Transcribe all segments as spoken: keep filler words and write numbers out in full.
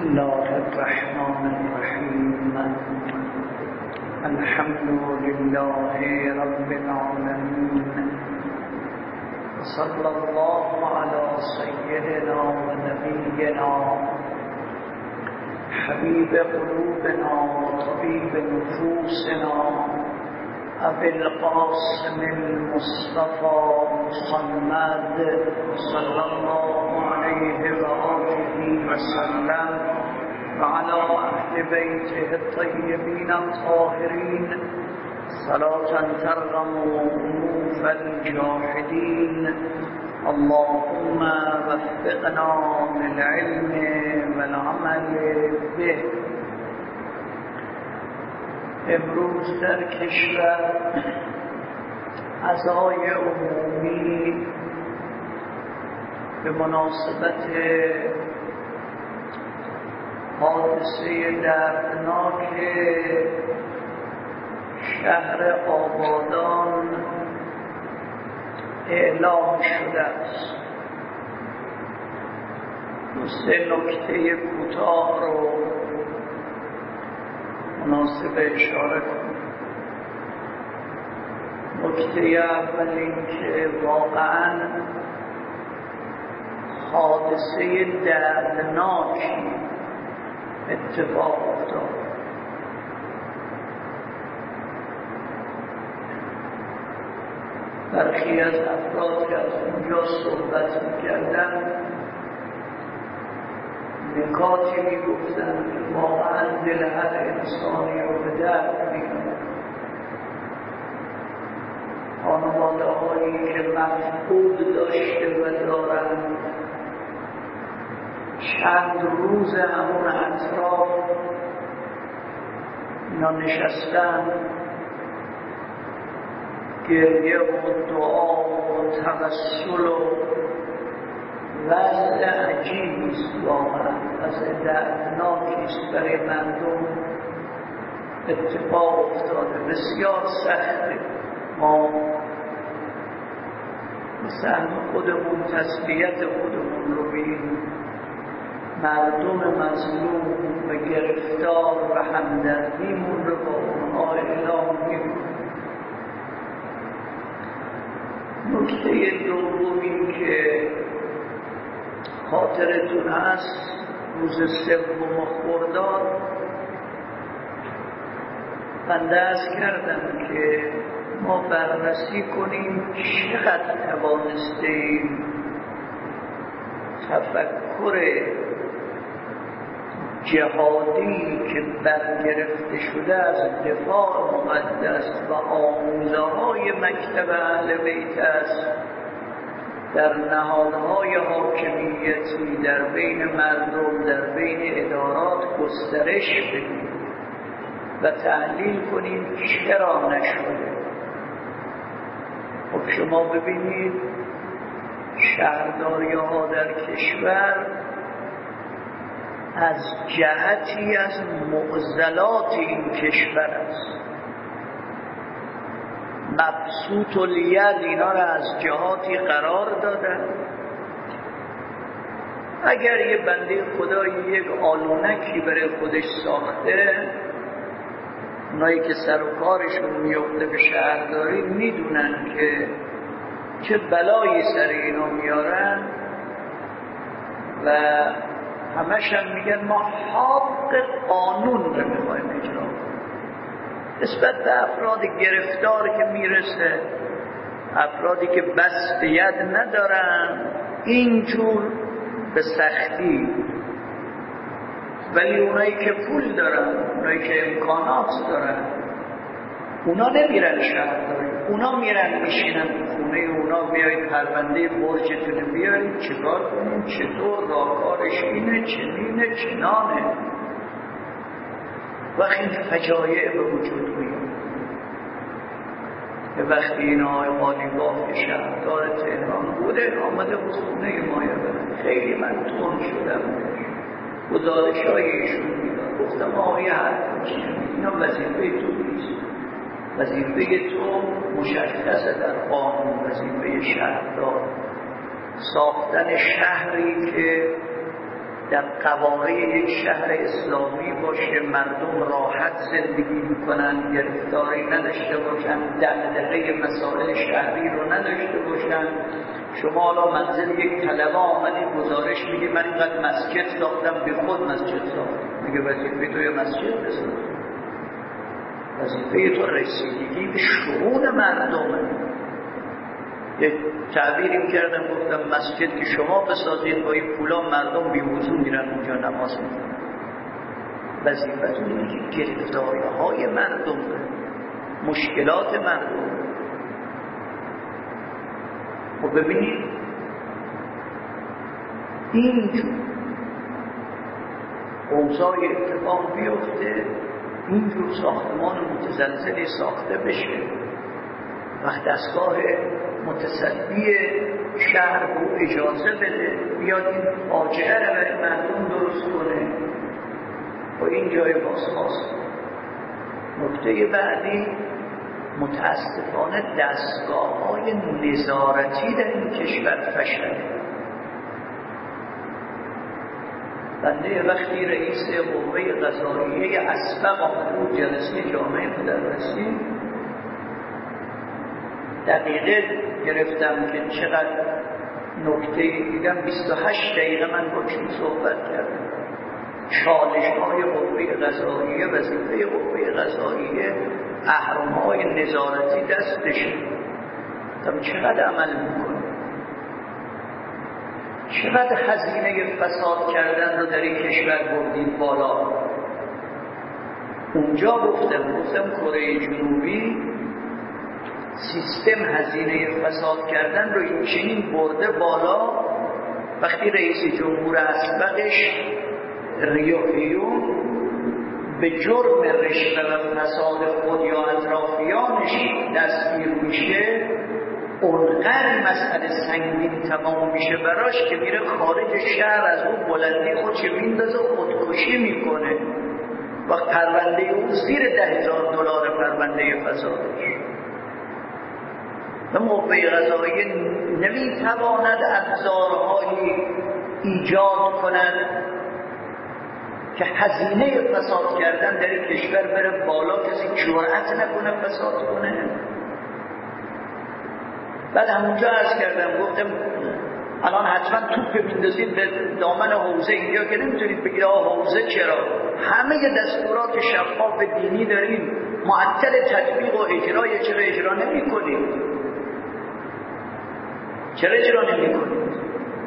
الله الرحمن الرحيم الحمد لله رب العالمين وصلى الله على سيدنا ونبينا حبيب قلوبنا وطبيب نفوسنا أبي القاسم المصطفى محمد صلى الله عليه وآله وسلم وعلى أهل بيته الطيبين الطاهرين صلاة ترغم أنوف الجاحدين. اللهم وفقنا للعلم والعمل به. امروز در کشور عزای عمومی به مناسبت حادثه دردناک شهر آبادان اعلام شده است. دو سه نکته کوتاه رو مناسب اشاره کنم. نکته اول این که واقعا حادثه دردناکی اتفاق افتاد. برخی از افراد که از اونجا صحبت می‌کردن نکاتی می‌گفتن که واقعا دل هر انسانی رو به درد می‌کنه. خانواده‌هایی که مفقود داشته و دارند چند روز همون اطراف اینا نشستن، گریه و دعا و توسل و وضع عجیبی است، واقعا وضع دردناکی است برای مردم اتفاق افتاده. بسیار سخته. ما مثلا خودمون تسلیت خودمون رو بین مردم مظلوم و گرفتار و همدردیمون رو با اونها اعلام می‌کنیم. نکته دومی که خاطرتون هست، روز سوم خرداد بنده عرض کردم که ما بررسی کنیم چقدر توانستیم تفکر جهادی که برگرفته شده از دفاع مقدس و آموزه های مکتب اهل بیت است در نهادهای حاکمیتی در بین مردم، در بین ادارات گسترش بدیم و تحلیل کنیم چرا نشده. خب شما ببینید شهرداری ها در کشور از جهتی از معضلات این کشور است. مبسوط الید اینا را از جهاتی قرار دادن. اگر یه بنده خدایی یک آلونکی برای خودش ساخته، اونایی که سر و کارشون میفته به شهرداری میدونن که چه بلایی سر اینا میارن و همش هم میگن ما حق قانون رو میخوایم اجرا کنیم. نسبت به افراد گرفتار که میرسه، افرادی که بس به ید ندارن اینجور به سختی، ولی اونایی که پول دارن، اونایی که امکانات دارن، اونا نمیرن شهرداری، اونا میرن میشینن خونه اونا. بیایید پرونده برجتون بیایید چیکار کنیم، چطور راهکارش اینه، چنینه، چنانه. وقتی فجایع به وجود میاد، به وقتی این آقای قالیباف که شهردار تهران بوده آمده بود خونه مایه، خیلی من تون شدم گزارش های ایشون میداد. گفتم آقای حرف چیه؟ اینا وظیفه تو نیست، وظیفه تو مشخصه در قانون، وظیفه شهردار ساختن شهری که در قواعد یک شهر اسلامی باشه، مردم راحت زندگی میکنن، گرفتاری نداشته باشن، دغدغه مسائل شهری رو نداشته باشن. شما حالا منزل یک طلبه آمدی گزارش میدی من اینقدر مسجد ساختم، به خود مسجد ساختم. میگه وظیفه تو یه مسجد بساز، وظیفه تو رسیدگی به شؤون مردمه. یه تعبیری کردم گفتم مسجد که شما بسازید با این پولا مردم بی وضو میرن اونجا نماز میکنن. وظیفتون اینه که گرفتاری‌های مردم، مشکلات مردم. و ببینید اینجور اوضاع اتفاق بیفته، اینجور ساختمان متزلزلی ساخته بشه، وقت دستگاه متصدی شهر رو اجازه بده بیاد این فاجعه رو برای مردم درست کنه. و این جای بازخواست. نکته بعدی متاسفانه دستگاه‌های نظارتی در این کشور فشل. بنده وقتی رئیس قوه قضاییه اسبق آمد جلسه جامعه مدرسین دقیقه گرفتم که چقدر نکته دیدم. بیست و هشت دقیقه من با چون صحبت کردم. چالش های قوه قضاییه، وظیفه قوه قضاییه، اهرم های نظارتی دستشه. گفتم چقدر عمل میکنه، چقدر هزینه فساد کردن رو در این کشور بردید بالا. اونجا گفتم گفتم کره جنوبی سیستم هزینه فساد کردن رو این چنین برده بالا. وقتی رئیس جمهور اسبقش ریوهیون به جرم رشوه و فساد خود یا اطرافیانش دستگیر میشه، اونقدر مسئله سنگین تمام میشه براش که میره خارج شهر، از اون بلندی خودش میندازه خودکشی میکنه. وقت پرونده اون زیر ده هزار دلار پرونده فسادش. و قوه قضاییه نمیتواند ابزارهایی ایجاد کند که هزینه فساد کردن در این کشور بره بالا، کسی جرأت نکنه فساد کنه. بعد همونجا عرض کردم گفتم الان حتما توپ میندازید به دامن حوزه اینجا که نمیتونید بگید آه حوزه چرا؟ همه دستورات شفاف دینی داریم، معطل تطبیق و اجرای، چرا اجرا نمی کنید؟ چرا اجرا نمی کنید؟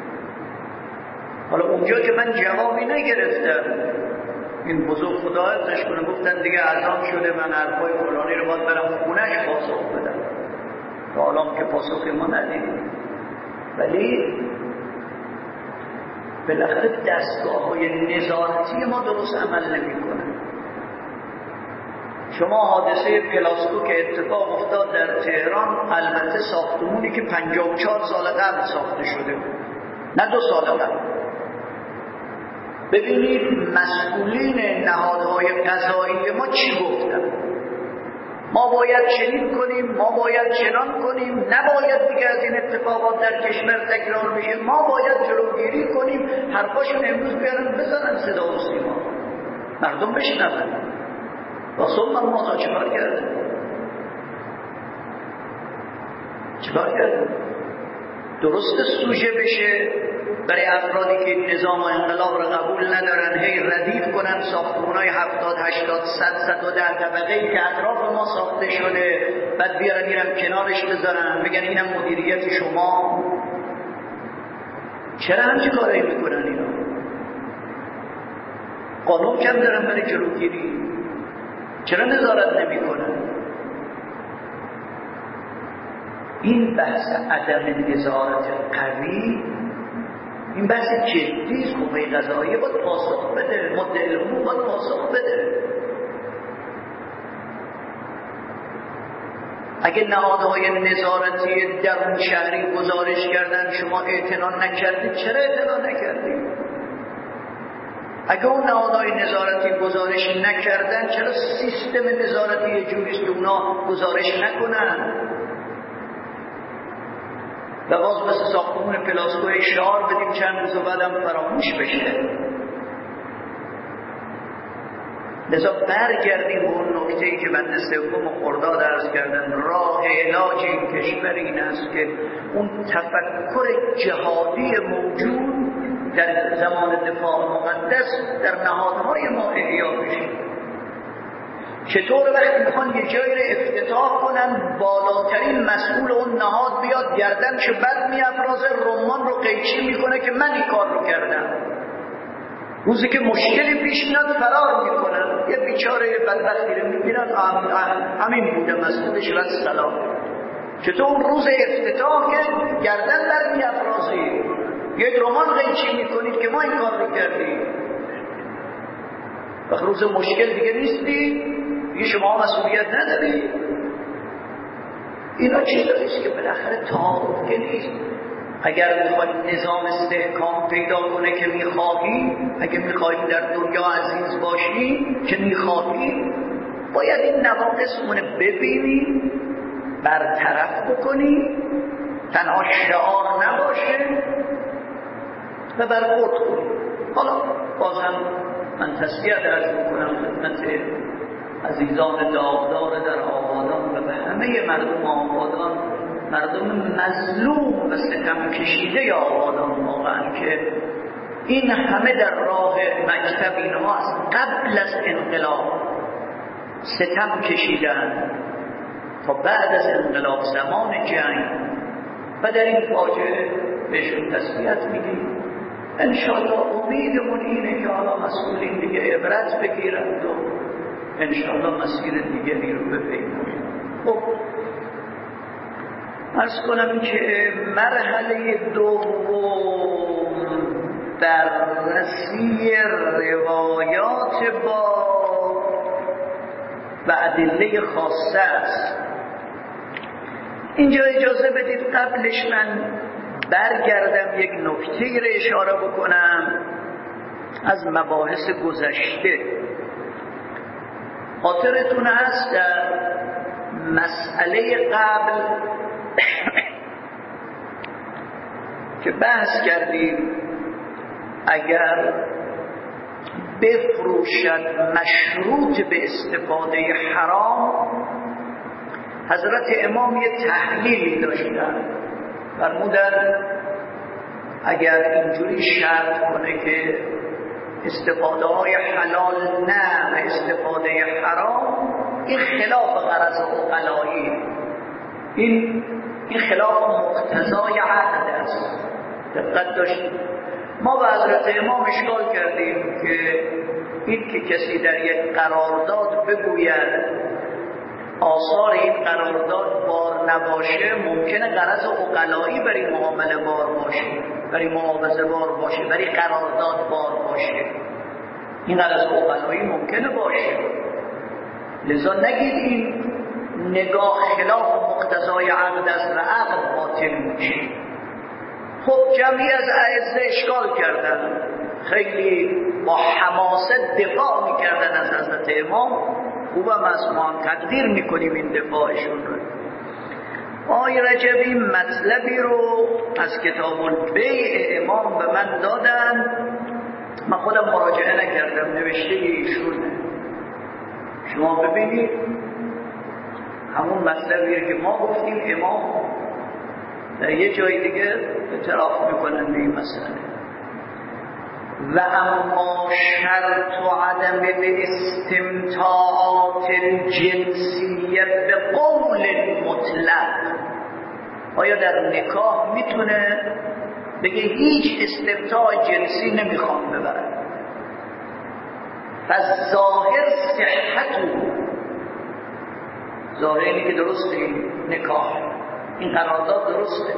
حالا اونجا که من جوابی نگرفتم، این بزرگ خدا ازش کنه، گفتن دیگه اذان شده من حرفای فلانی رو باید برم خونهش پاسخ بدم. تا حالا که پاسخ ما ندیدیم، ولی بالاخره دستگاه های نظارتی ما درست عمل نمی کنه. شما حادثه پلاسکو که اتفاق افتاد در تهران، البته ساختمونی که پنجاه و چهار سال قبل ساخته شده، نه دو سال قبل. ببینید مسئولین نهادهای قضایی ما چی گفتن؟ ما باید چنین کنیم، ما باید چنان کنیم، نباید دیگه از این اتفاقات در کشور تکرار بشه، ما باید جلوگیری کنیم. حرفاشون امروز بیارن بزنن صدا و سیما، مردم بشنون. و ثم ما چیکار کردن؟ چیکار کردن؟ درست سوژه بشه برای افرادی که این نظام و انقلاب را قبول ندارن، هی ردیف کنن ساختمان‌های هفتاد هشتاد صد صد و ده طبقه‌ای که اطراف ما ساخته شده، بعد بیارن اینم کنارش بذارن بگن اینم مدیریت شما. چرا همچین کارایی میکنن اینا؟ قانون کم دارن برای جلوگیری؟ چرا نظارت نمیکنن؟ این بحث عدم نظارت قوی، این بحث جدی است. قوه قضاییه باید پاسخ بده، مدعی العموم باید پاسخ بده. اگه نهادهای نظارتی درون شهری گزارش کردن شما اعتنا نکردید، چرا اعتنا نکردید؟ اگه اون نهادهای نظارتی گزارش نکردن، چرا سیستم نظارتی یه جوریست که اونا گزارش نکنن؟ و باز مثل ساختمون پلاسکوی شعار بدیم چند روز و بعدم فراموش بشه. لذا برگردیم به اون نکته‌ای که بنده سوم خرداد عرض کردن، راه علاج این کشور این است که اون تفکر جهادی موجود در زمان دفاع مقدس در نهادهای ما احیا بشه. چطور وقتی میخوان یه جایی رو افتتاح کنن، بالاترین مسئول اون نهاد بیاد گردنشو بد میافرازه، رمان رو قیچی میکنه که من این کار رو کردم. روزی که مشکلی پیش میاد فرار میکنن، یه بیچاره بدبختی رو میبینن همین بوده مسئولش و سلام. چطور اون روز افتتاح که گردن بد میافرازی، یک رمان قیچی میکنید که ما این کار رو کردیم. وقت روز مشکل دیگه نیستی، دیگه شما مسئولیت نداری. اینا چیزاییست که بالاخره تعارف که نیست. اگر میخواید نظام استحکام پیدا کنه که میخواهی، اگر میخواید در دنیا عزیز باشی که میخواهی، باید این نواقص اونه ببینی، برطرف بکنی، تنها شعار نباشه و برخورد کنی. حالا بازم من تسلیت عرض میکنم خدمت عزیزان داغدار در آبادان و به همه مردم آبادان، مردم مظلوم و ستم کشیده آبادان واقعا، که این همه در راه مکتب اینها از قبل از انقلاب ستم کشیدن تا بعد از انقلاب زمان جنگ و در این فاجعه بهشون تسلیت میگیم. انشاءالله امیدمون اینه که حالا مسئولین دیگه عبرت بگیرند و انشاءالله مسیر دیگری رو بپیمونیم. خب عرض کنم که مرحله دوم بررسی روایات با و ادله خاصه است. اینجا اجازه بدید قبلش من برگردم یک نکته رو اشاره بکنم از مباحث گذشته. خاطرتون هست در مسئله قبل که بحث کردیم اگر بفروشد مشروط به استفاده حرام، حضرت امام یه تحلیلی داشتن، فرمودن اگر اینجوری شرط کنه که استفاده های حلال نه و استفاده حرام، این خلاف غرض عقلایی، این این خلاف مقتضای عقل است. دقت داشتیم. ما به حضرت امام اشکال کردیم که این که کسی در یک قرارداد بگوید آثار این قرارداد بار نباشه، ممکنه غرض عقلایی برای معامله بار باشه، برای معاوضه بار باشه، برای قرارداد بار باشه. این غرض عقلایی ممکنه باشه. لذا نگید این نگاه خلاف مقتضای عقل است و عقل باطل میشه. خب جمعی از اعزه اشکال کردن، خیلی با حماست دفاع میکردن از حضرت امام. خوبم از ما هم تقدیر میکنیم این دفاعشون رو. آقای رجب این مطلبی رو از کتاب البیع امام به من دادن، من خودم مراجعه نکردم، نوشته ایشونه. شما ببینید همون مطلبی که ما گفتیم امام در یه جای دیگه اعتراف میکنن به این مسئله. و اما شرط و عدم به استمتاعات الجنسیه به قول مطلق، آیا در نکاح میتونه بگه هیچ استمتاع جنسی نمیخوام ببرم؟ پس ظاهر صحتو، ظاهر اینی که درسته این نکاح، این قرارداد درسته،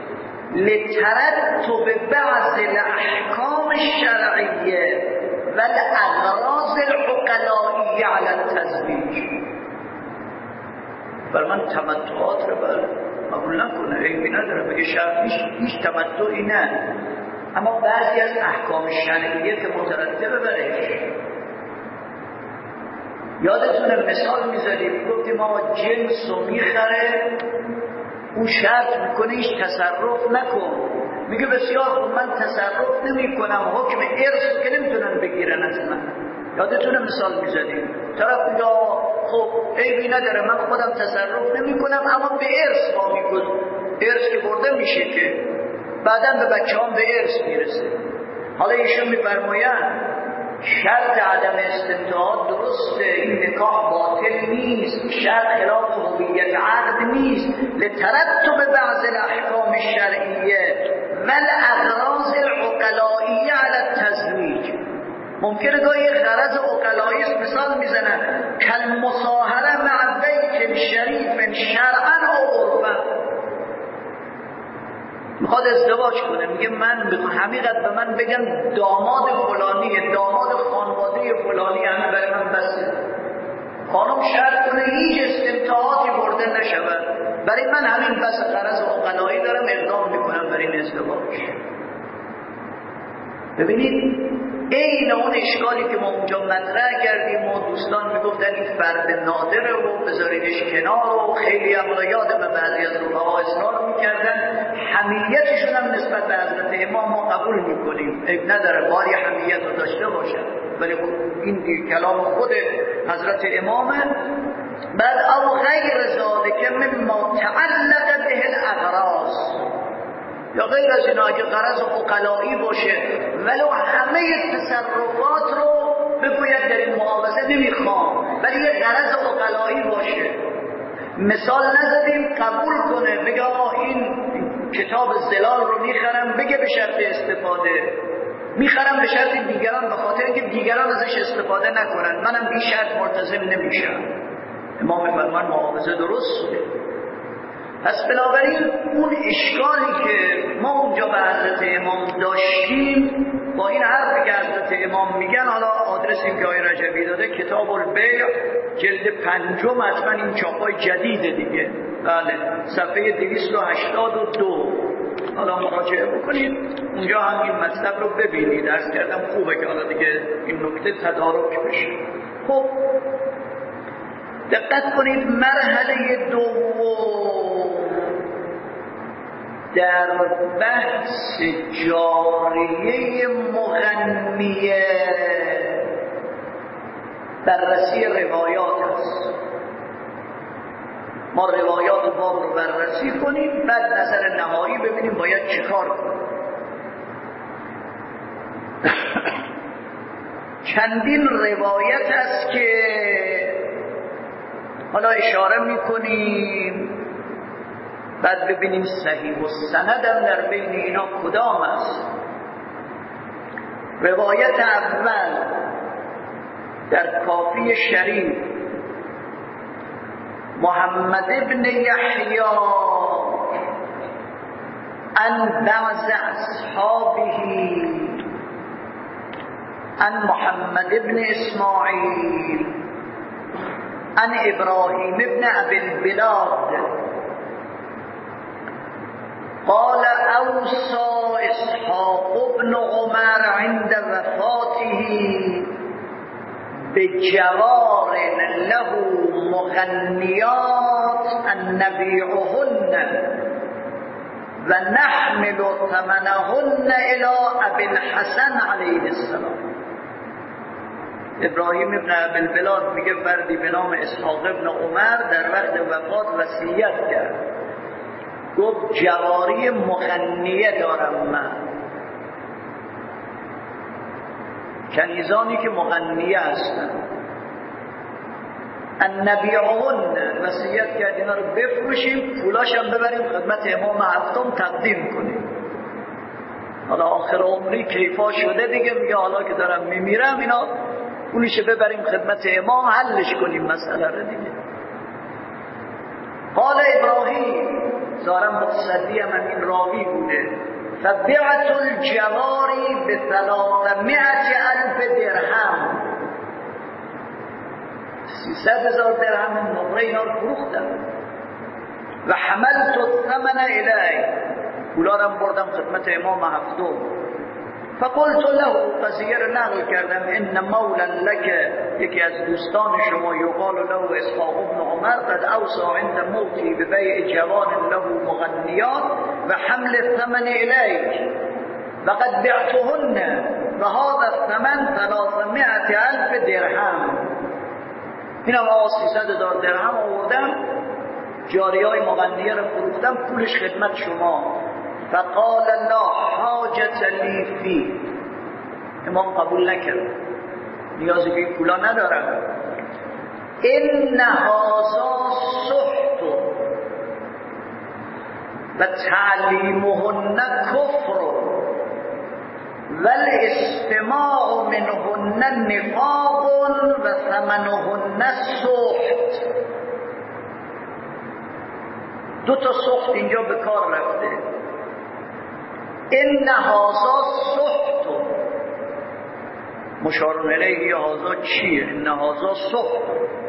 لترتب بعض الاحکام الشرعیه و الاغراض العقلائیه علی التزویج. بر من تمتعات رو بر قبول نکنه، عیبی نداره، بگه شرط هیچ تمتعی نه، اما بعضی از احکام شرعیه که مترتبه برش. یادتونه مثال میزدیم، گفتیم ما جنس رو میخره، اون شرط میکنه هیچ تصرف نکن، میگه بسیار خوب من تصرف نمی کنم، حکم ارث که نمیتونن بگیرن از من، یادتونه مثال میزدیم طرف میگه خب عیبی نداره من خودم تصرف نمی کنم اما به ارث ما میکنم، ارث که برده میشه که بعدا به بچه هم به ارث میرسه. حالا ایشون میفرمایند شرط عدم استمتاع درسته، این نکاح باطل نیست، شرط خلاف هویت عقد نیست، لترتب بعض الاحکام الشرعیه والاغراض العقلائیه علی التزویج. ممکنه گاهی غرض عقلایی است، مثال میزنن کالمصاهره مع بیت شریف شرعا او عرفا. میخواد ازدواج کنه، میگه من به حقیقت به من بگن داماد فلانی، داماد خانواده فلانی همه برای من بسه، خانم شرط کنه هیچ استمتاعاتی برده نشود، برای من همین بس غرض عقلایی دارم اقدام میکنم برای این ازدواج. ببینید این اون اشکالی که ما اونجا مطرح کردیم و دوستان میگفتن این فرد نادره و بذاریدش کنار و خیلی هم یادم بعضی از رفقا اصرار میکردن، حمیتشون هم نسبت به حضرت امام ما قبول میکنیم، عیب نداره باری حمیت رو داشته باشن، ولی این کلام خود حضرت امامه. بعد او غیر ذالک مما تعلق به الاغراض، یا غیر از اینا اگه غرض عقلایی باشه ولو همه تصرفات رو بگوید در این معاوضه نمیخوام، ولی یه غرض عقلایی باشه، مثال نزدیم قبول کنه بگه آقا این کتاب زلال رو میخرم، بگه به شرط استفاده میخرم به شرط دیگران، به خاطر اینکه دیگران ازش استفاده نکنن، منم بی شرط ملتزم نمیشم. امام فرمان معاوضه درسته. پس بنابراین اون اشکالی که ما اونجا به حضرت امام داشتیم با این حرفی که حضرت امام میگن، حالا آدرسی که آقای رجبی داده کتاب البیع جلد پنجم، حتما این چاپای جدیده دیگه، بله صفحه دویست و هشتاد و دو، حالا مراجعه بکنید اونجا هم این مطلب رو ببینید. عرض کردم خوبه که حالا دیگه این نکته تدارک بشه. خب دقت کنید مرحله دوم در بحث جاریه مغنیه بررسی روایات است. ما روایات باب رو بررسی کنیم، بعد نظر نهایی ببینیم باید چیکار کنیم. چندین روایت است که حالا اشاره میکنیم، بعد ببینیم صحیح و سند هم در بین اینا کدام است. روایت اول در کافی شریف محمد ابن یحیی عن بعض اصحابه عن محمد ابن اسماعیل عن ابراهیم ابن ابی البلاد قال اوصى اسحاق ابن عمر عند وفاته بجوار له مغنیات ان نبيعهن ونحمل ثمنهن الى ابي الحسن علیه السلام. ابراهیم ابن ابی البلاد میگه فردی به نام اسحاق ابن عمر در وقت وفات وصیت کرد، گفت جواری مغنیه دارم من، کنیزانی که مغنیه هستن، ان نبیعهن، وصیت کرد اینا رو بفروشیم، پولاش هم ببریم خدمت امام هفتم تقدیم کنیم. حالا آخر عمری کیفا شده دیگه، میگه حالا که دارم میمیرم اینا پولش ببریم خدمت امام حلش کنیم مسئله رو دیگه. قال ابراهیم، زارم متصدی هم این راوی بوده، فبعت الجواری به ثلاثمائة الف درهم، سیصد هزار درهم نقره اینا رو فروختم. و حملت الثمن الی، پولا رو بردم خدمت امام هفتم. فقلت له، قضیه رو نقل کردم، ان مولا لک، یکی از دوستان شما یقال له اسحاق ابن عمر قد اوصى عند موتی ببیع جوان له مغنیات و حمل الثمن الیک وقد بعتهن و هذا الثمن ثلاثمائة الف درهم، این هم آقا سیصد هزار درهم آوردم، جاریه های مغنیه رو فروختم، پولش خدمت شما. فقال لا حاجت لی فی، امام قبول نکرد، نیازی به این پولا ندارم. ان هذا سحت و تعلیمهن کفر والاستماع منهن نفاق و ثمنهن سحت. دو تا سحت اینجا به کار رفته. ان هذا سحت، مشار الیه هذا چیه؟ ان هذا سحت،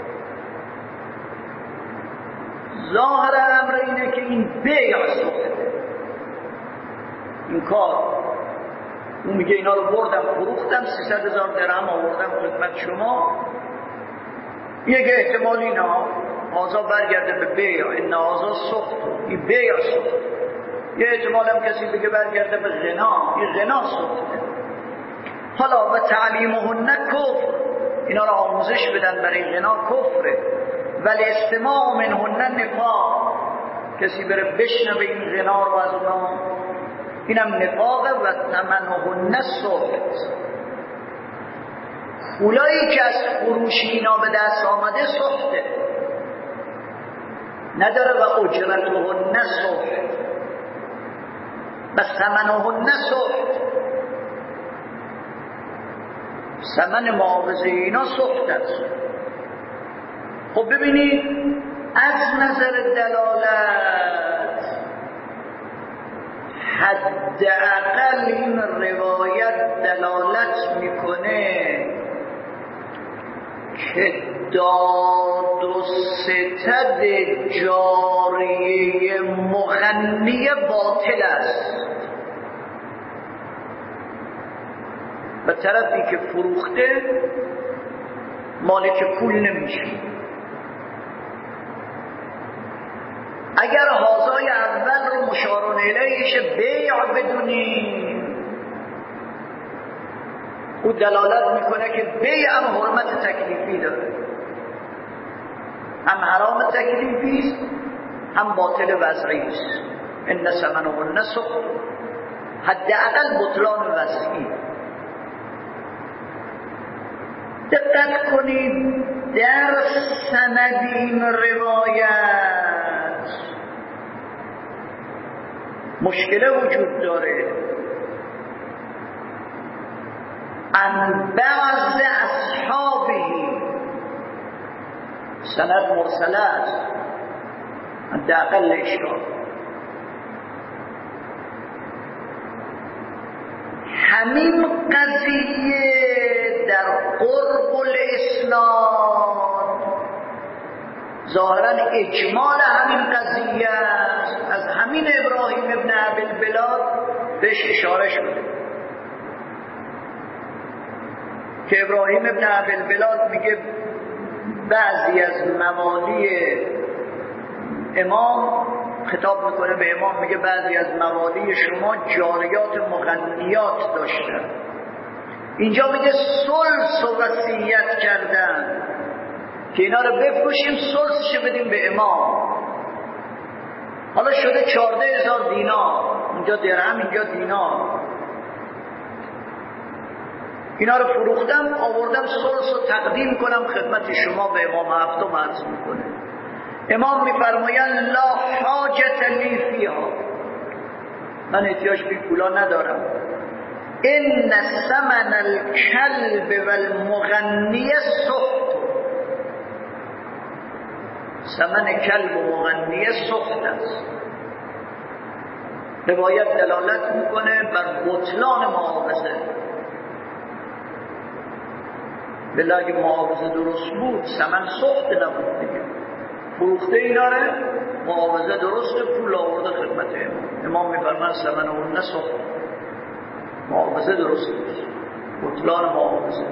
ظاهر امر اینه که این بیع سحته، این کار. اون میگه اینا رو بردم فروختم، سیصد هزار درهم آوردم خدمت شما. یک احتمال اینا هذا برگرده به بیع، ان هذا سحت، این بیع سحت. یه احتمال هم کسی بگه برگرده به غنا، این غنا سحته. حالا و تعلیمهن کفر، اینا رو آموزش بدن برای غنا کفره. ولی استماع منهن نفاق، کسی بره بشنوه این غنا رو از اونا، اینم نفاقه. و ثمنهن سحت، پولایی که از فروش اینا به دست آمده سحته، نداره. و اجرتهن سحت و ثمنهن سحت، ثمن معاوضه اینا سحت است. خب ببینید از نظر دلالت حداقل این روایت دلالت میکنه که داد و ستد جاریه مغنی باطل است و طرفی که فروخته مالک پول نمیشه. اگر هازای اول رو مشارون الیهش بیع بدونیم، او دلالت میکنه که بیع هم حرمت تکلیفی داره، هم حرام تکلیفی است هم باطل وضعی است. ان ثمنهن سحت، حداقل بطلان وضعی. دقت کنید در سند این روایت مشکل وجود داره. عن بعض اصحابه، سند مرسله است، حداقل اشکال. همین قضیه در قرب الاسناد ظاهرا اجمال همین قضیه است. از همین ابراهیم ابن ابی‌البلاد بهش اشاره شده که ابراهیم ابن ابی‌البلاد میگه بعضی از موالی امام، خطاب میکنه به امام، میگه بعضی از موالی شما جاریات مغنیات داشتن. اینجا میگه سلس و وصیت کردن که اینا رو بفروشیم، سلسش بدیم به امام. حالا شده چارده هزار دینار، اونجا درهم اینجا دینار. اینا رو فروختم، آوردم سلس رو تقدیم کنم خدمت شما به امام هفتم عرض میکنه. امام میفرمایند لا حاجت لی فیها، من احتیاج به پولا ندارم. ان ثمن الکلب والمغنی سحت، ثمن کلب و مغنی سحت است. روایت دلالت میکنه بر بطلان معاوضه. بلا اگه معاوضه درست بود ثمن سحت نبود دیگه. فروخته اینا ره، معاوضه درسته، پول آورده خدمت امام. امام میفرماید ثمن اون سحت، معاوضه درسته، بطلان معاوضه.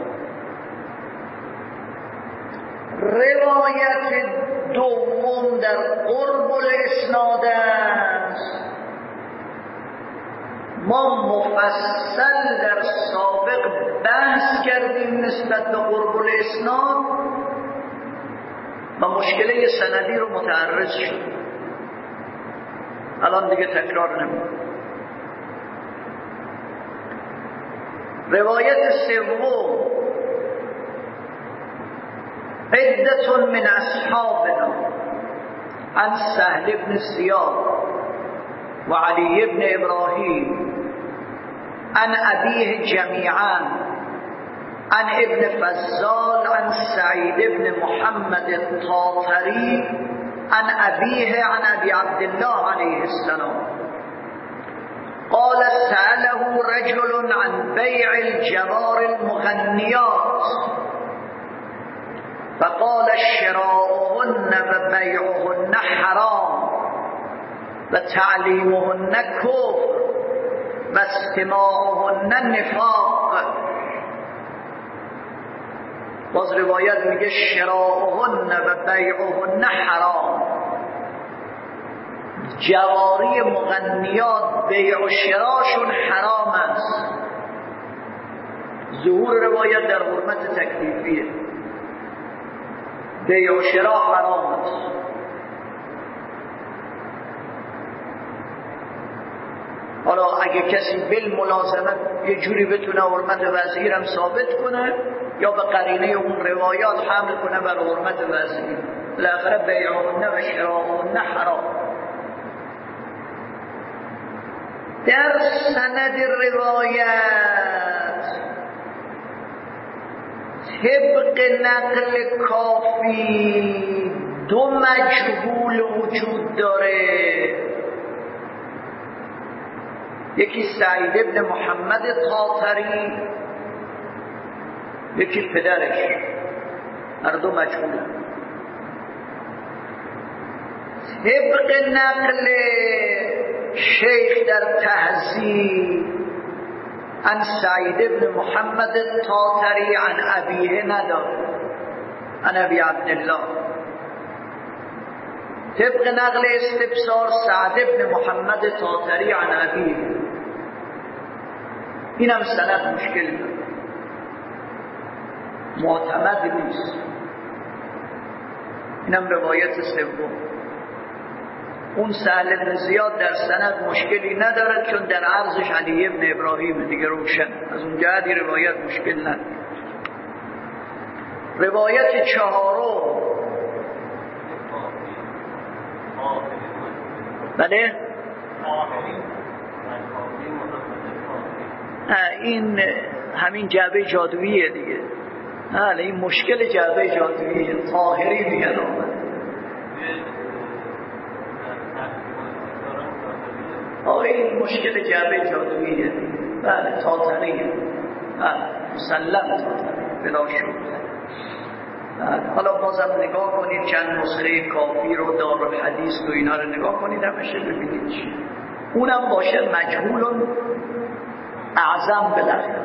روایت دوم در قرب الاسناد است، ما مفصل در سابق بحث کردیم نسبت به قرب الاسناد و مشکله سندی رو متعرض شد. الان دیگه تکرار نمی‌کنم. روایت سوم عدة من اصحابنا عن سهل بن زیاد و علی بن ابراهیم عن ابیه جمیعا عن ابن فضال عن سعید بن محمد الطاطری عن ابیه عن ابی عبدالله علیه السلام قال سأله رجل عن بيع الجوار المغنيات فقال شراؤهن وبيعهن حرام وتعليمهن كفر واستماعهن نفاق. باز روایت میگه شراؤهن وبيعهن حرام. جواری مغنیات بیع و شراشون حرام است. ظهور روایت در حرمت تکلیفیه. بیع و شرا حرام است. حالا اگه کسی بالملازمت یه جوری بتونه حرمت وضعی هم ثابت کنه یا به قرینه اون روایات حمل کنه بر حرمت وضعی، بالاخره بیعهن و شراهن حرام. در سند روایت طبق نقل کافی دو مجهول وجود داره. یکی سعید ابن محمد طاطری، یکی پدرش، هر دو مجهول. طبق نقل شیخ در تهذیب عن سعید ابن محمد الطاطری عن ابیه نداره، عن ابی عبدالله. طبق نقل استبصار سعد ابن محمد طاطری عن ابیه، اینم سند مشکل داره، معتمد نیست. اینم روایت سوم. اون سهل بن زیاد در سند مشکلی ندارد چون در عرضش علی ابن ابراهیم دیگه روشن، از اون جهتی روایت مشکل نداره. روایت چهارم بله این همین جعبه جادوییه دیگه. بله این مشکل جعبه جادوییه، طاهری میگن آمده. آقا این مشکل جعبه جادوییه دیگه. بله طاطریه، بله مسلم طاطری بلا شبهه. حالا بازم نگاه کنید چند نسخه کافی رو، دارالحدیث و اینا رو نگاه کنید همشه ببینید چی. اونم باشه مجهول اعظم بالاخره.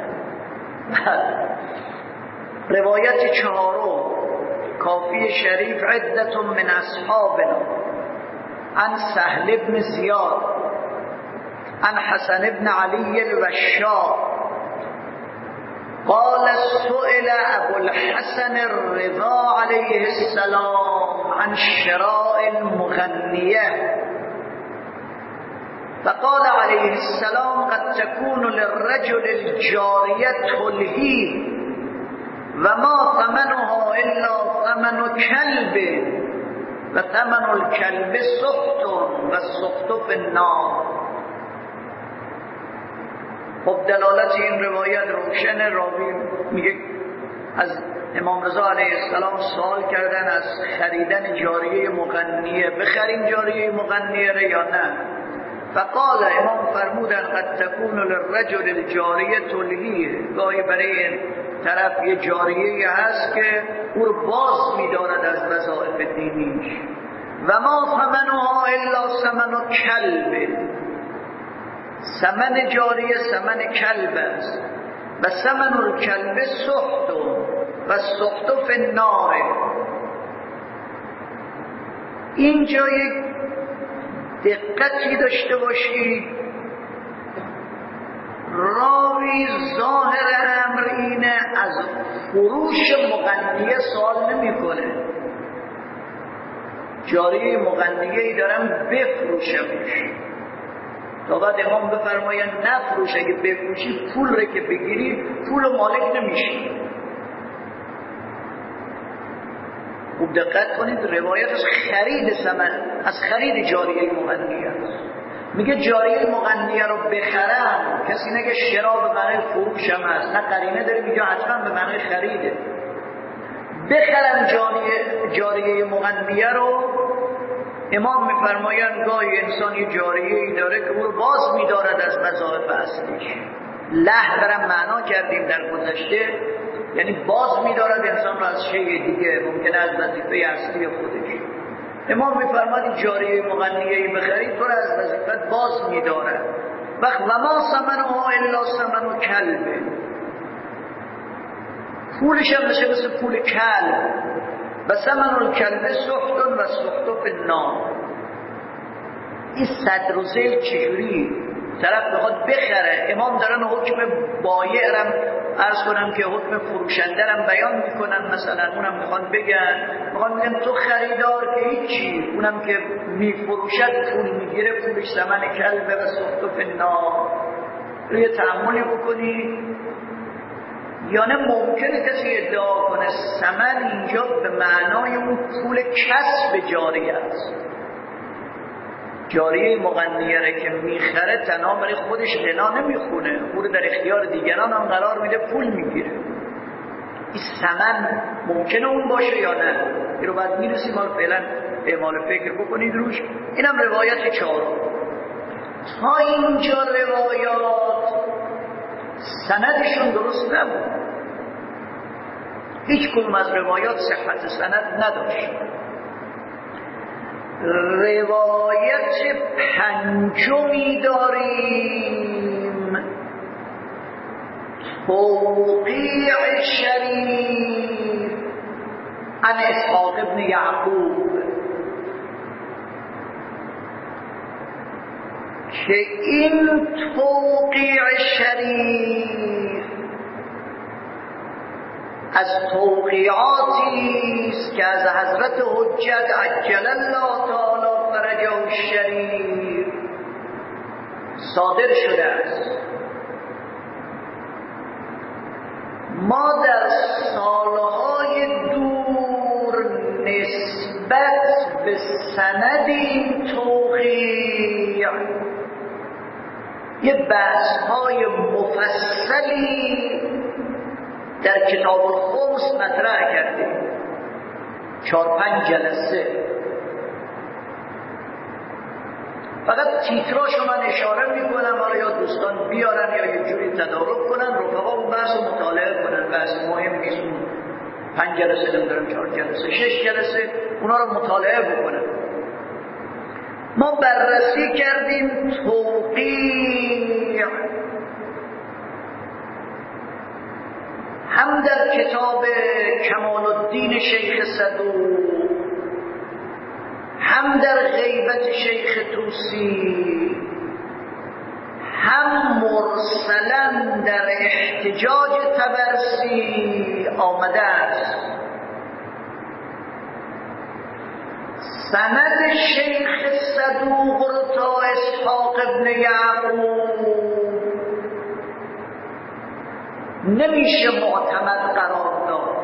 روایت چهارم کافی شریف عدة من اصحابنا عن سهل بن زیاد عن حسن بن علی الوشاق قال سئل ابو الحسن الرضا عليه السلام عن شراء المغنية فقال عليه السلام قد تكون للرجل الجارية تلهيه وما ثمنها إلا ثمن كلب وثمن الكلب سخط والسخط في النار. خب دلالت این روایت روشن. راوی میگه از امام رضا علیه السلام سوال کردن از خریدن جاریه مغنیه، بخریم جاریه مغنیه را یا نه؟ فقال امام فرمودن قد تكون للرجل الجاریه تلهیه، گاهی برای طرف یه جاریه هست که او رو باز می‌دارد از وظایف دینیش. و ما ثمنها الا ثمن کلب، ثمن جاریه ثمن کلب است و ثمن الکلب سخط و سخط فی النار. اینجا یک دقتی داشته باشید راوی ظاهر امر اینه از فروش مغنیه سوال نمی کنه، جاریه مغنیه ای دارم بفروشمش، تا بعد امام بفرماین نفروش، اگه بفروشی پول رو که بگیری پول مالک نمیشی. خوب دقت کنید، روایت از خرید ثمن، از خرید جاریه مغنیه است. میگه جاریه مغنیه رو بخرم، کسی نگه شرا به معنی فروشم هست، نه قرینه داره میگه حتما به معنی خریده. بخرم جاریه, جاریه مغنیه رو، امام میفرمایند گاهی انسان یه جاریه ای داره که او رو باز میدارد از وظایف اصلیش. له برم معنا کردیم در گذشته، یعنی باز میدارد انسان رو از شیء دیگه، ممکنه از وظیفه اصلی خودش. امام میفرماید جاریه مغنیه ای بخرید تو رو از وظیفت باز میدارد. وقت و ما ثمنها الا ثمن کلب، پولش هم مثل مثل پول کلب. و ثمن الکلب سحت و سحت فی النار. این صدر و ذیل چجوری طرف بخواد بخره، امام دارن حکم بایع رم عرض کنم که حکم فروشنده رم بیان میکنن، مثلا اونم میخوان بگن، میخوان بگن تو خریدار که هیچی، اونم که میفروشد پول میگیره، پولش ثمن کلب و سحت فی النار. روی تأملی بکنی، یا نه ممکنه کسی ادعا کنه ثمن اینجا به معنای اون پول کسب جاریه است. جاریه مغنیه که میخره تنها برای خودش غنا نمیخونه، او رو در اختیار دیگران هم قرار میده، پول میگیره. این ثمن ممکنه اون باشه یا نه، این رو باید میرسیم حال فعلا اعمال فکر بکنید روش. اینم روایت چهارم. تا اینجا روایات سندشون درست نبود، هیچ کدوم از روایات صحت سند نداشت. روایت پنجمی داریم، توقیع شریف عن اسحاق ابن یعقوب، که این توقیع شریف از توقیعاتی است که از حضرت حجت عجل الله تعالی فرجه الشریف صادر شده است. ما در سالهای دور نسبت به سند این توقیع یه بحث‌های مفصلی در کتاب الخمس مطرح کردیم، چهار پنج جلسه. فقط تیتراشو من اشاره میکنم، حالا یا دوستان بیارن یا یه جوری تدارک کنن، رفقا اون بحث رو مطالعه کنن، بحث مهم نیست. پنج جلسه نمیدارم، چهار جلسه، شش جلسه، اونا رو مطالعه بکنن. ما بررسی کردیم توقیع هم در کتاب کمال الدین شیخ صدوق، هم در غیبت شیخ طوسی، هم مرسلا در احتجاج طبرسی آمده است. سند شیخ صدوق رو تا اسحاق ابن یعقوب نمیشه معتمد قرار داد،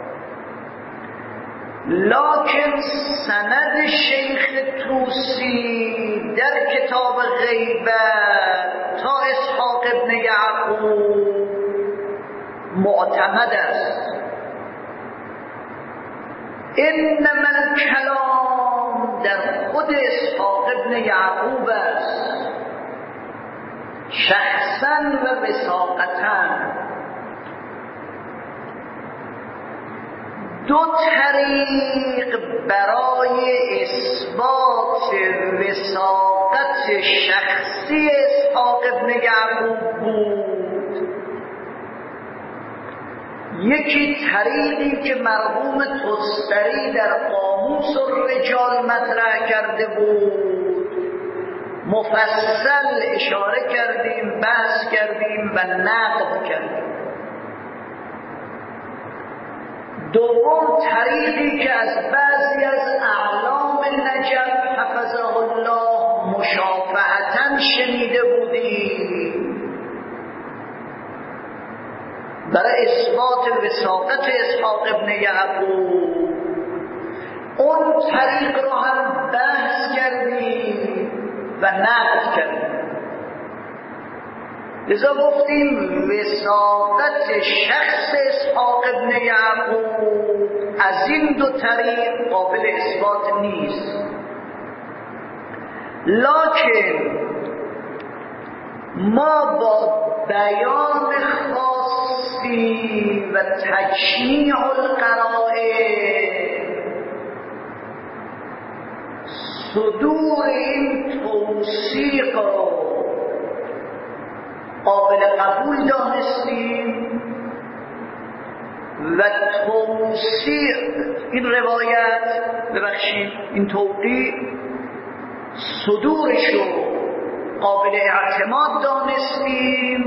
لکن سند شیخ طوسی در کتاب غیبت تا اسحاق ابن یعقوب معتمد است. انما الکلام در خود اسحاق ابن یعقوب است، شخصا و وثاقتا. دو طریق برای اثبات وثاقت شخصی اسحاق ابن یعقوب بود. یکی طریقی که مرحوم تستری در قاموس الرجال مطرح کرده بود، مفصل اشاره کردیم، بحث کردیم و نقد کردیم. دوم طریقی که از بعضی از اعلام نجف حفظه الله مشافهةً شنیده بودیم برای اثبات وثاقت اسحاق ابن یعقوب، اون طریق رو هم بحث کردیم و نقد کردیم. لذا گفتیم وثاقت شخص اسحاق ابن یعقوب از این دو طریق قابل اثبات نیست، لکن ما با بیان خاصی و تجمیع القرائن صدور این توثیق قابل قبول دانستیم و توثیق این روایت، ببخشید این توقیع، صدورش رو قابل اعتماد دانستیم.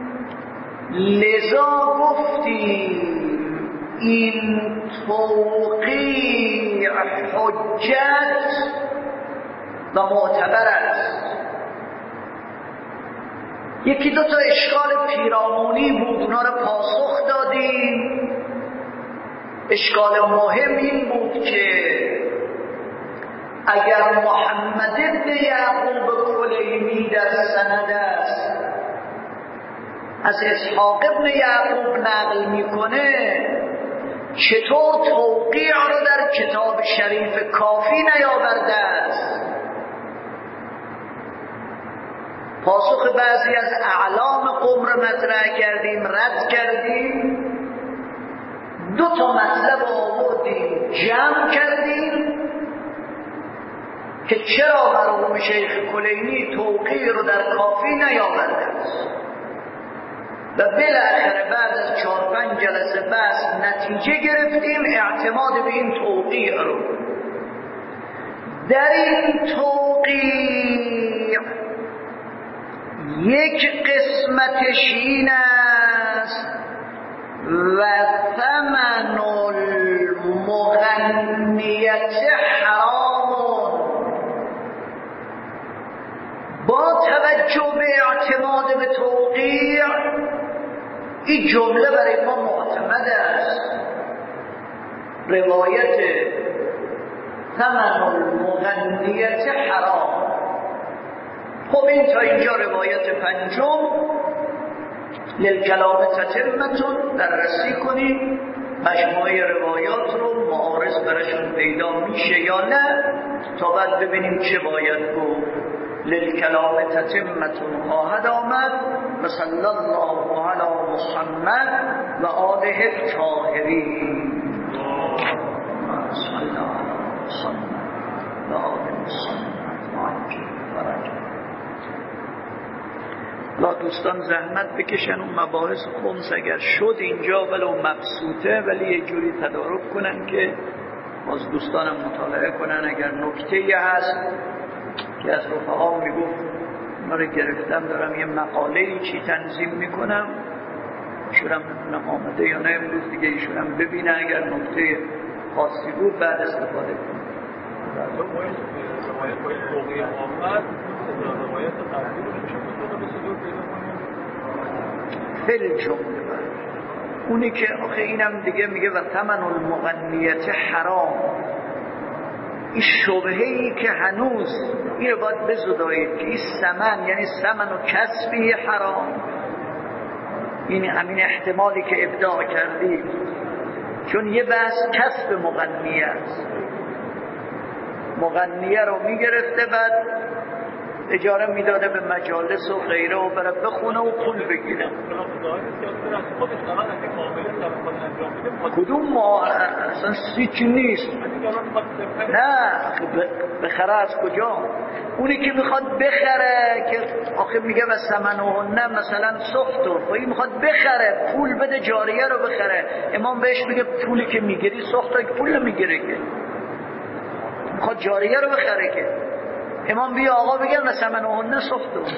لذا گفتیم این توقیع حجت و معتبر است. یکی دو تا اشکال پیرامونی بود، اونا رو پاسخ دادیم. اشکال مهم این بود که اگر محمد بن یعقوب کلیمی در سند است از اسحاق ابن یعقوب نقل میکنه، چطور توقیع رو در کتاب شریف کافی نیاورده است؟ پاسخ بعضی از اعلام قوم رو مطرح کردیم، رد کردیم، دو تا مطلب آوردیم، جمع کردیم که چرا مرحوم شیخ کلینی توقیع رو در کافی نیاورده است. و بالاخره بعد از چهار پنج جلسه بحث نتیجه گرفتیم اعتماد به این توقیع رو. در این توقیع یک قسمتش این است و ثمن المغنیت حرام. با توجه به اعتماد به توقیع این جمله برای ما معتمد است. روایت ثمن المغنیت حرام. خب این تا اینجا روایت پنجم. للکلام تتمتون بررسی کنید، مجموعه روایات رو معارض براشون پیدا میشه یا نه، تا بعد ببینیم چه باید گفت. للکلام تتمتون خواهد آمد. و صلی الله علی محمد و آله الطاهرین. صلی الله علی محمد و آله الطاهرین. لا دوستان زحمت بکشن اون مباحث خمس اگر شد اینجا ولو مبسوطه، ولی یه جوری تدارک کنن که باز دوستانم مطالعه کنن. اگر نکته‌ای هست که از رفقام میگفت ما رو گرفتم دارم یه مقاله‌ای چی تنظیم میکنم، ایشونم نمیدونم آمده یا نه امروز دیگه، ایشونم ببینه اگر نکته خاصی بود بعد استفاده کنم. روایت باید توقیع آمد روایت قبلی رو میشه به صدور پیدا کنیم فل جمله بر اونی که آخه اینم دیگه میگه و ثمن المغنیت حرام. این شبهه‌ای که هنوز این رو باید بزدایید که این ثمن یعنی ثمن و کسبی حرام. این همین احتمالی که ابداع کردید، چون یه بحث کسب مغنیه است. مغنیه رو میگرفته بعد اجاره میداده به مجالس و غیره و بره بخونه و پول بگیره. کدوم ما اصلا سیچ نیست. نه بخره از کجا؟ اونی که میخواد بخره که آخه میگه و ثمنه نه مثلا سختو، خب این میخواد بخره پول بده جاریه رو بخره، امام بهش میگه پولی که میگیری سخت که پول نمیگیره که میخواد جاریه رو بخره که امام بیا آقا بگن و ثمنهن سخت.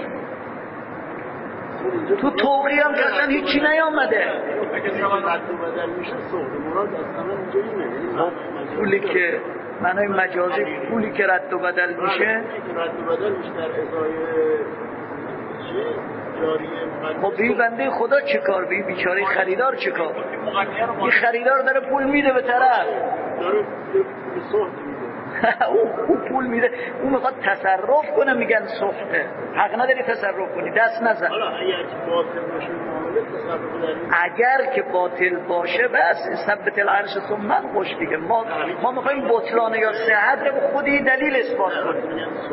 تو توقی هم که اصلا هیچی نیامده. اگه ثمن رد و بدل میشه سخت مراد از ثمن اینجا اینه. پولی که معنای مجازی پولی که رد و بدل میشه، رد و بدل میشه در ازای چی؟ خب بی بنده خدا چه کار؟ بی بیچاره خریدار چه کار؟ این خریدار داره پول میده به طرف، داره پول سخت میده. او پول میده، اون میخواد تصرف کنه، میگن سخته. حق نداری تصرف کنی، دست نزن. حالا اگر باطل باشه معامله تصرف داری، اگر که باطل باشه بس ثبت العرش ثم خوش دیگه. ما ما میخوایم بطلان یا صحت رو خودی دلیل اثبات کنیم.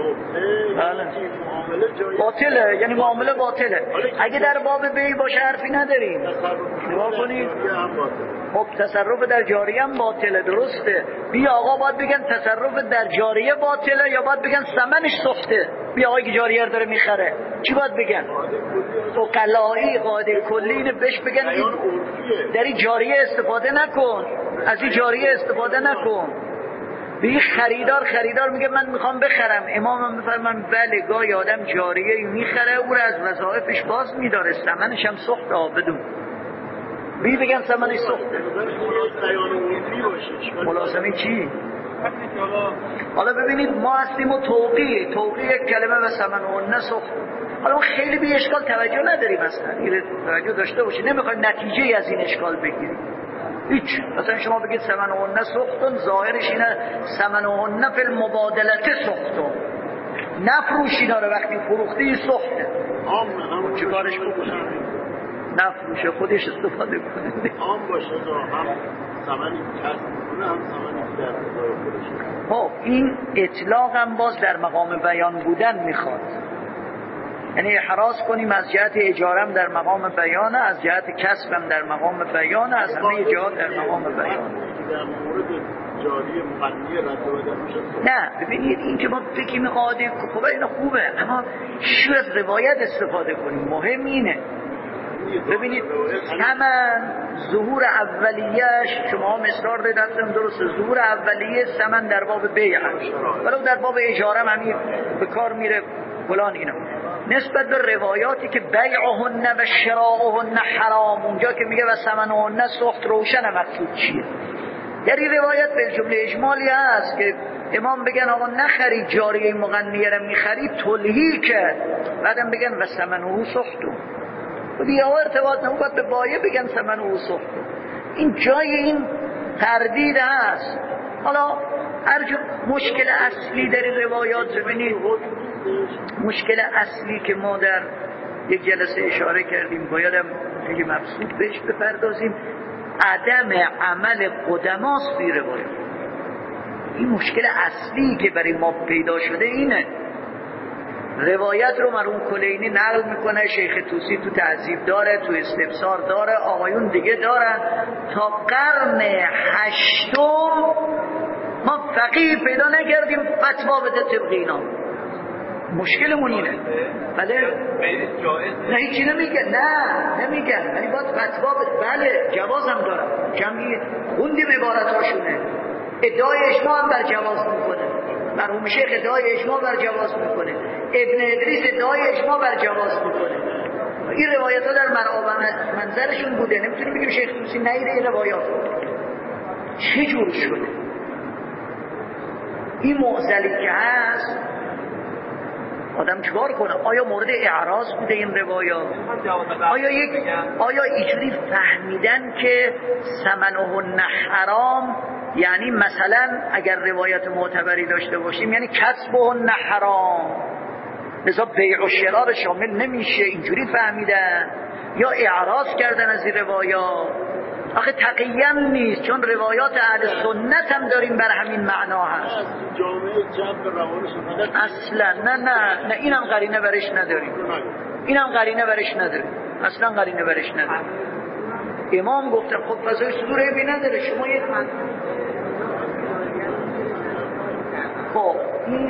باطله، یعنی معامله باطله. اگه در باب بی باشه حرفی نداریم. نگاه کنید. خب تصرف در جاریه هم باطله، درسته. بیا آقا باید بگن تصرف در جاریه باطله یا باید بگن ثمنش سخته. بیا آقایی که جاریه رو داره میخره چی باید بگن؟ عقلایی قاعده کلی اینه بهش بگن در این جاریه استفاده نکن، از این جاریه استفاده نکن. به خریدار خریدار میگه من میخوام بخرم، امام هم میفرمان بله گاهی آدم جاریه میخره او رو از وظایفش باز میداره، ثمنش هم سخته ها بدون بی بگن ثمنش سخته. ملازمه چی؟ حالا ببینید ما هستیم و توقی توقی یک کلمه و ثمنهن سخت. حالا ما خیلی به اشکال توجه نداریم، اصلا این توجه داشته باشید، نمیخوایم نتیجه از این اشکال بگیریم هیچ. مثلا شما بگید ثمنهن سختون، ظاهرش اینه ثمنهن فی المبادلت سختون، نفروش اینا رو، وقتی فروختی سخته. عام چه کارش بکنه؟ نفروشه، خودش استفاده کنه. عام باشه هم ثمنی کسب کنه هم ثمنی در ازای خودش. خب این اطلاق هم باز در مقام بیان بودن میخواد، یعنی احراز کنیم از جهت اجارم در مقام بیانه، از جهت کسبم در مقام بیانه، از همه جهات در مقام بیانه. در مورد جاری مغنی رد و بدل میشه. نه ببینید این که ما فکر قاعده خب اینا خوبه، اما شو از روایت استفاده کنیم، مهم اینه. ببینید ثمن ظهور اولیه‌اش شما مصدار دادم درست، ظهور اولیه ثمن در باب بیع هست، ولو در باب اجاره هم همین به کار میره فلان اینا. نسبت به روایاتی که بیعهن و شراؤهن حرام، اونجا که میگه و ثمنهن سخت، روشن مقصود چیه. در این روایت به جمله اجمالی هست که امام بگن آقا نخرید جاریه مغنیه رو، میخرید تلهی کرد، بعدم بگن و ثمنه سختو. خودی ها ارتباط نموقت به بایه بگن ثمنه سختو. این جای این تردید هست. حالا هر مشکل اصلی در این روایات ببینید، مشکل اصلی که ما در یک جلسه اشاره کردیم بایدم خیلی مبسوط بهش بپردازیم، عدم عمل قدماست بی روایات. این مشکل اصلی که برای ما پیدا شده اینه. روایت رو مرحوم کلینی نقل میکنه، شیخ طوسی تو تعذیب داره، تو استبصار داره، آقایون دیگه دارن. تا قرن هشتم ما فقیه پیدا نکردیم فتوا بده طبق اینا. مشکلمون اینه. بله نه هیچی نمیگن، نه نمیگن، ولی باید فتوا بده. بله جواز هم دارن، جمعی خوندیم عبارتاشونه، ادعای اجماع هم بر جواز میکنه، مرحوم شیخ ادعای اجماع بر جواز میکنه، ابن ادریس ادعای اجماع بر جواز میکنه. این روایت ها در منظرشون بوده، نمیتونیم بگیم شیخ طوسی نیده این روایات. چه جور شده این معضلی که هست؟ آدم چیکار کنه؟ آیا مورد اعراض بوده این روایات؟ آیا یک آیا اینجوری فهمیدن که ثمنهن حرام یعنی مثلا اگر روایت معتبری داشته باشیم یعنی کسبهن حرام، لذا بیع و شرا شامل نمیشه، اینجوری فهمیدن یا اعراض کردن از این روایات؟ آخه تقییم نیست، چون روایات اهل سنت هم داریم بر همین معنا هست. اصلا نه نه نه اینم قرینه برش نداریم، اینم قرینه برش نداریم، اصلا قرینه برش نداریم. امام گفتم خب فضای صدور عیبی نداره. شما یک من خب این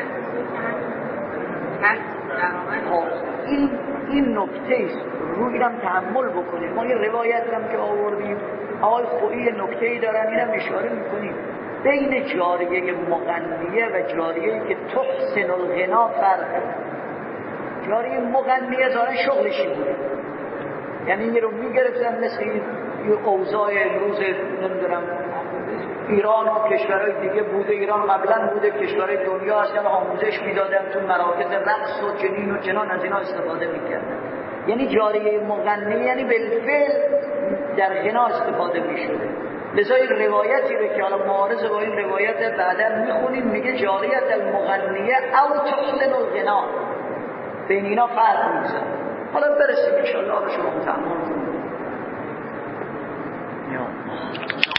خب این این نکته است، روی هم تحمل بکنید. ما یه روایت هم که آوردیم آقای خویی نکته‌ای دارن، اینم اشاره میکنیم. بین جاریه مغنیه و جاریه که تحسن الغنا فرقه. جاریه مغنیه ظاهرا شغلشی بوده، یعنی این رو میگرفتن مثل این اوضاع امروز نمیدونم ایران و کشورهای دیگه بوده، ایران قبلا بوده، کشورهای دنیا هستن، آموزش میدادن تو مراکز رقص و جنین و جنان از اینا استفاده میکردن. یعنی جاریه مغنی یعنی بالفعل در غنا استفاده میشده. لذا این روایتی رو که حالا معارض با این روایت بعدا میخونیم میگه جاریت المغنیه او تحسن الغنا، بین اینا فرق میزن. حالا برسیم انشاءالله به شما تحمل کنیم.